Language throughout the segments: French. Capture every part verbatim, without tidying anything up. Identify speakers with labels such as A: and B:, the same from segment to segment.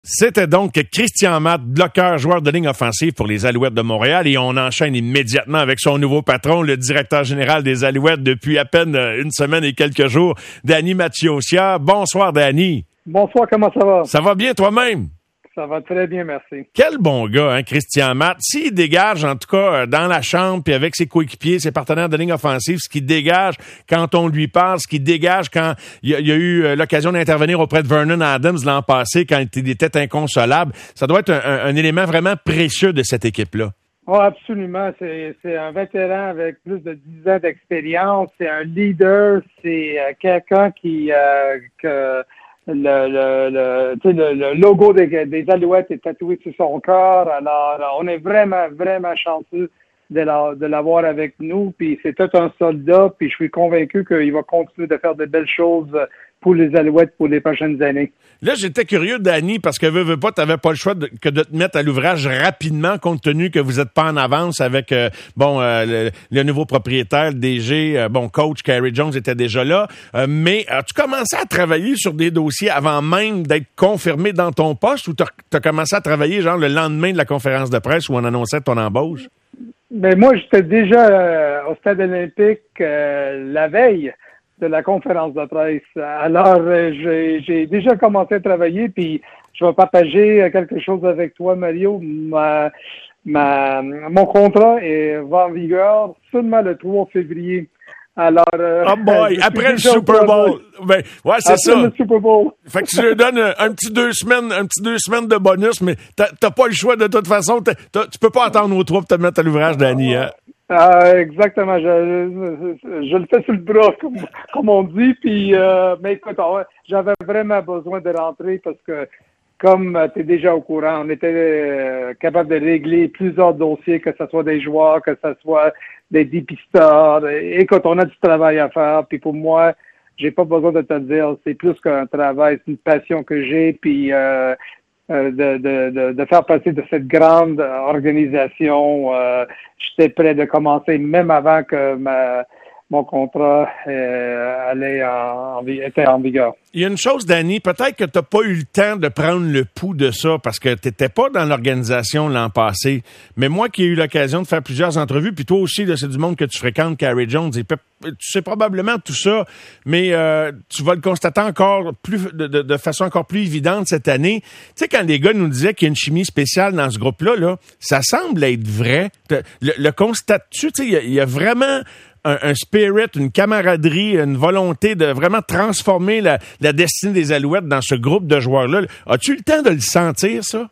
A: C'était donc Christian Matte, bloqueur, joueur de ligne offensive pour les Alouettes de Montréal. Et on enchaîne immédiatement avec son nouveau patron, le directeur général des Alouettes depuis à peine une semaine et quelques jours, Danny Mathiosian. Bonsoir, Danny.
B: Bonsoir, comment ça va?
A: Ça va bien toi-même?
B: Ça va très bien, merci.
A: Quel bon gars, hein, Christian Matte. S'il dégage, en tout cas, dans la chambre, puis avec ses coéquipiers, ses partenaires de ligne offensive, ce qu'il dégage quand on lui parle, ce qu'il dégage quand il y a, il y a eu l'occasion d'intervenir auprès de Vernon Adams l'an passé, quand il était inconsolable, ça doit être un, un, un élément vraiment précieux de cette équipe-là.
B: Oh, absolument. C'est, c'est un vétéran avec plus de dix ans d'expérience. C'est un leader. C'est euh, quelqu'un qui... Euh, que, Le, le, le, tu sais, le, le logo des, des Alouettes est tatoué sur son corps. Alors, alors, on est vraiment, vraiment chanceux de, la, de l'avoir avec nous. Puis c'est tout un soldat. Puis je suis convaincu qu'il va continuer de faire de belles choses pour les Alouettes pour les prochaines années.
A: Là, j'étais curieux, Danny, parce que veux, veux pas, t'avais pas le choix de, que de te mettre à l'ouvrage rapidement, compte tenu que vous êtes pas en avance avec euh, bon euh, le, le nouveau propriétaire, le D G, euh, bon coach Carey Jones était déjà là. Euh, mais as-tu commencé à travailler sur des dossiers avant même d'être confirmé dans ton poste, ou t'as, t'as commencé à travailler genre le lendemain de la conférence de presse où on annonçait ton embauche?
B: Ben moi, j'étais déjà euh, au Stade olympique euh, la veille de la conférence de presse. Alors, euh, j'ai, j'ai déjà commencé à travailler, puis je vais partager quelque chose avec toi, Mario. Ma, ma, mon contrat est, va en vigueur seulement le trois février. Alors, euh,
A: oh boy, après le Super Bowl. Ben, ouais, c'est
B: après
A: ça.
B: le Super Bowl.
A: Fait que tu lui donnes un, un petit deux semaines, un petit deux semaines de bonus, mais t'as, t'as pas le choix de toute façon. T'as, t'as, tu peux pas attendre aux trois pour te mettre à l'ouvrage, Danny, hein?
B: Euh, exactement, je, je, je le fais sur le bras, comme, comme on dit. Puis, euh, mais écoute, j'avais vraiment besoin de rentrer parce que, comme tu es déjà au courant, on était euh, capable de régler plusieurs dossiers, que ce soit des joueurs, que ce soit des dépisteurs. Écoute, on a du travail à faire. Puis pour moi, j'ai pas besoin de te dire, c'est plus qu'un travail, c'est une passion que j'ai. Puis euh, De, de, de, de faire partie de cette grande organisation. Euh, j'étais prêt de commencer même avant que ma, mon contrat euh, allait en, en, était en vigueur.
A: Il y a une chose, Danny, peut-être que tu n'as pas eu le temps de prendre le pouls de ça parce que tu n'étais pas dans l'organisation l'an passé. Mais moi qui ai eu l'occasion de faire plusieurs entrevues, puis toi aussi, là, c'est du monde que tu fréquentes, Carey Jones, et tu sais probablement tout ça, mais euh, tu vas le constater encore plus de, de, de façon encore plus évidente cette année. Tu sais, quand les gars nous disaient qu'il y a une chimie spéciale dans ce groupe-là, là, ça semble être vrai. Le, le constates-tu? Tu sais, il y, y a vraiment un, un spirit, une camaraderie, une volonté de vraiment transformer la, la destinée des Alouettes dans ce groupe de joueurs-là. As-tu eu le temps de le sentir, ça?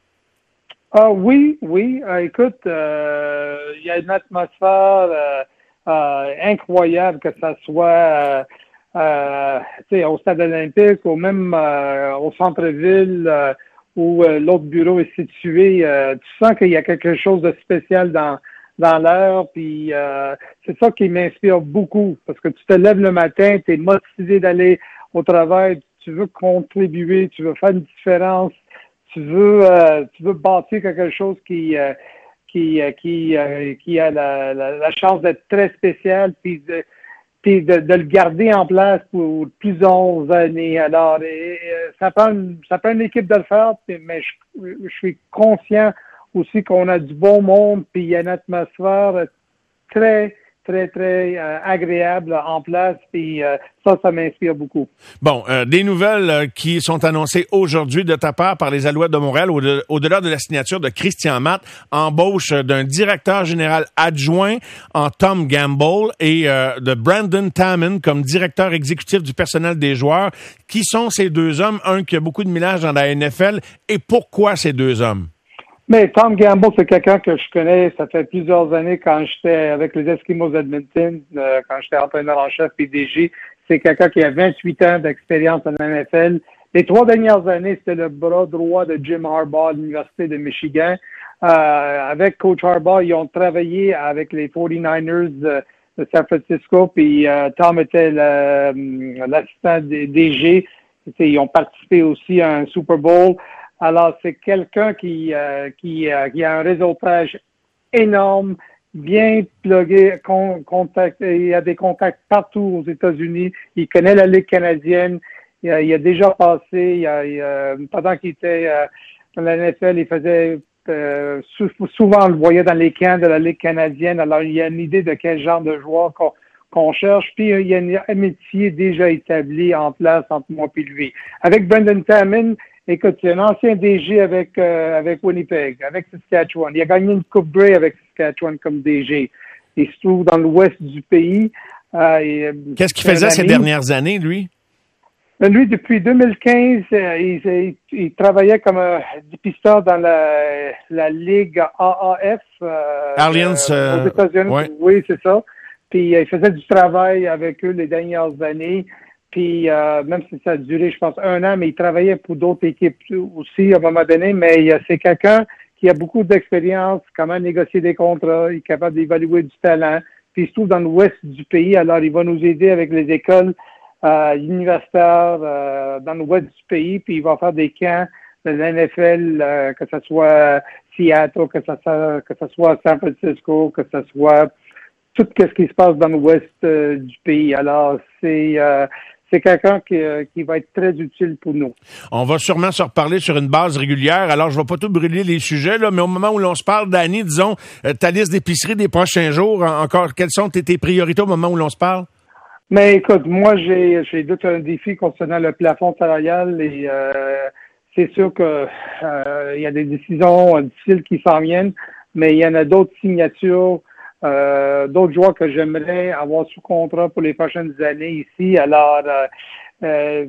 B: Ah oui, oui. Euh, écoute, il euh, y a une atmosphère euh, euh, incroyable, que ça soit euh, euh, au Stade olympique ou même euh, au centre-ville euh, où euh, l'autre bureau est situé. Euh, tu sens qu'il y a quelque chose de spécial dans dans l'air, puis euh, c'est ça qui m'inspire beaucoup, parce que tu te lèves le matin, tu es motivé d'aller au travail, tu veux contribuer, tu veux faire une différence, tu veux euh, tu veux bâtir quelque chose qui euh, qui euh, qui euh, qui a la, la, la chance d'être très spécial, puis de, puis de, de le garder en place pour plusieurs années. Alors, et, et, ça prend une, ça prend une équipe de le faire, mais je, je suis conscient aussi qu'on a du bon monde, puis il y a une atmosphère très, très, très euh, agréable en place, puis euh, ça, ça m'inspire beaucoup.
A: Bon, euh, des nouvelles euh, qui sont annoncées aujourd'hui de ta part par les Alouettes de Montréal, au-de- au-delà de la signature de Christian Matte, embauche d'un directeur général adjoint en Tom Gamble et euh, de Brandon Taman comme directeur exécutif du personnel des joueurs. Qui sont ces deux hommes? Un qui a beaucoup de millage dans la N F L, et pourquoi ces deux hommes?
B: Mais Tom Gamble, c'est quelqu'un que je connais, ça fait plusieurs années quand j'étais avec les Eskimos d'Edmonton, euh, quand j'étais entraîneur en chef P D G. C'est quelqu'un qui a vingt-huit ans d'expérience en N F L. Les trois dernières années, c'était le bras droit de Jim Harbaugh à l'Université de Michigan. Euh, avec Coach Harbaugh, ils ont travaillé avec les forty-niners de, de San Francisco, puis euh, Tom était le, l'assistant des D G. Ils ont participé aussi à un Super Bowl. Alors, c'est quelqu'un qui, euh, qui, euh, qui a un réseautage énorme, bien plugué, con, contact, il a des contacts partout aux États-Unis. Il connaît la Ligue canadienne. il a, il a déjà passé, il a, il a, pendant qu'il était euh, dans la N F L, il faisait euh, souvent on le voyait dans les camps de la Ligue canadienne. Alors, il y a une idée de quel genre de joueur qu'on, qu'on cherche. Puis, il y a une amitié déjà établie en place entre moi et lui. Avec Brendan Taman, écoute, c'est un ancien D G avec euh, avec Winnipeg, avec Saskatchewan. Il a gagné une Coupe Grey avec Saskatchewan comme D G. Il se trouve dans l'ouest du pays. Euh, et,
A: Qu'est-ce qu'il faisait ces dernières années, lui?
B: Lui, depuis deux mille quinze, euh, il, il, il travaillait comme un dépisteur dans la, la Ligue A A F euh,
A: Alliance,
B: euh, aux États-Unis.
A: Ouais.
B: Oui, c'est ça. Puis, euh, il faisait du travail avec eux les dernières années. Puis, euh, même si ça a duré, je pense, un an, mais il travaillait pour d'autres équipes aussi à un moment donné. Mais euh, c'est quelqu'un qui a beaucoup d'expérience, comment négocier des contrats, il est capable d'évaluer du talent. Puis, il se trouve dans l'ouest du pays, alors il va nous aider avec les écoles euh, universitaires euh, dans l'ouest du pays. Puis, il va faire des camps de la N F L, euh, que ce soit Seattle, que ce soit, que ce soit San Francisco, que ce soit tout ce qui se passe dans l'ouest euh, du pays. Alors, c'est... Euh, C'est quelqu'un qui, euh, qui va être très utile pour nous.
A: On va sûrement se reparler sur une base régulière. Alors, je ne vais pas tout brûler les sujets, là, mais au moment où l'on se parle, Danny, disons, euh, ta liste d'épicerie des prochains jours, en, encore, quelles sont tes, tes priorités au moment où l'on se parle?
B: Mais écoute, moi, j'ai, j'ai d'autres un défi concernant le plafond salarial et euh, c'est sûr que euh, il y a des décisions difficiles qui s'en viennent, mais il y en a d'autres signatures. Euh, d'autres joueurs que j'aimerais avoir sous contrat pour les prochaines années ici. Alors, euh, euh,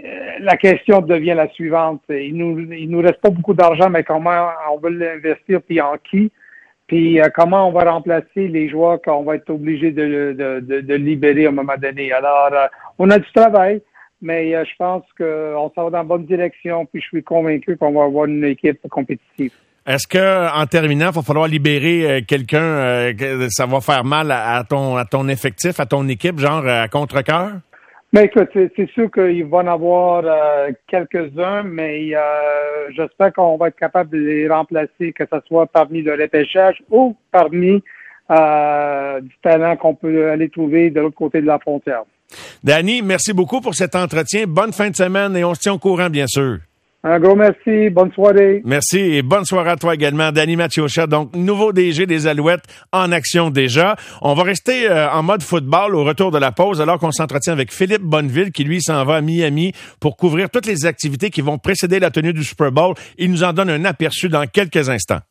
B: la question devient la suivante. Il nous, il nous reste pas beaucoup d'argent, mais comment on veut l'investir, puis en qui? Puis euh, comment on va remplacer les joueurs qu'on va être obligé de, de, de, de libérer à un moment donné. Alors, euh, on a du travail, mais euh, je pense qu'on s'en va dans la bonne direction, puis je suis convaincu qu'on va avoir une équipe compétitive.
A: Est-ce que, en terminant, il va falloir libérer quelqu'un, euh, que ça va faire mal à, à ton à ton effectif, à ton équipe, genre à contre-cœur?
B: Mais écoute, c'est, c'est sûr qu'il va en avoir euh, quelques-uns, mais euh, j'espère qu'on va être capable de les remplacer, que ce soit parmi le repêchage ou parmi euh, du talent qu'on peut aller trouver de l'autre côté de la frontière.
A: Danny, merci beaucoup pour cet entretien. Bonne fin de semaine et on se tient au courant, bien sûr.
B: Un gros merci. Bonne soirée.
A: Merci et bonne soirée à toi également. Danny Maciocia, donc nouveau D G des Alouettes en action déjà. On va rester euh, en mode football au retour de la pause alors qu'on s'entretient avec Philippe Bonneville qui lui s'en va à Miami pour couvrir toutes les activités qui vont précéder la tenue du Super Bowl. Il nous en donne un aperçu dans quelques instants.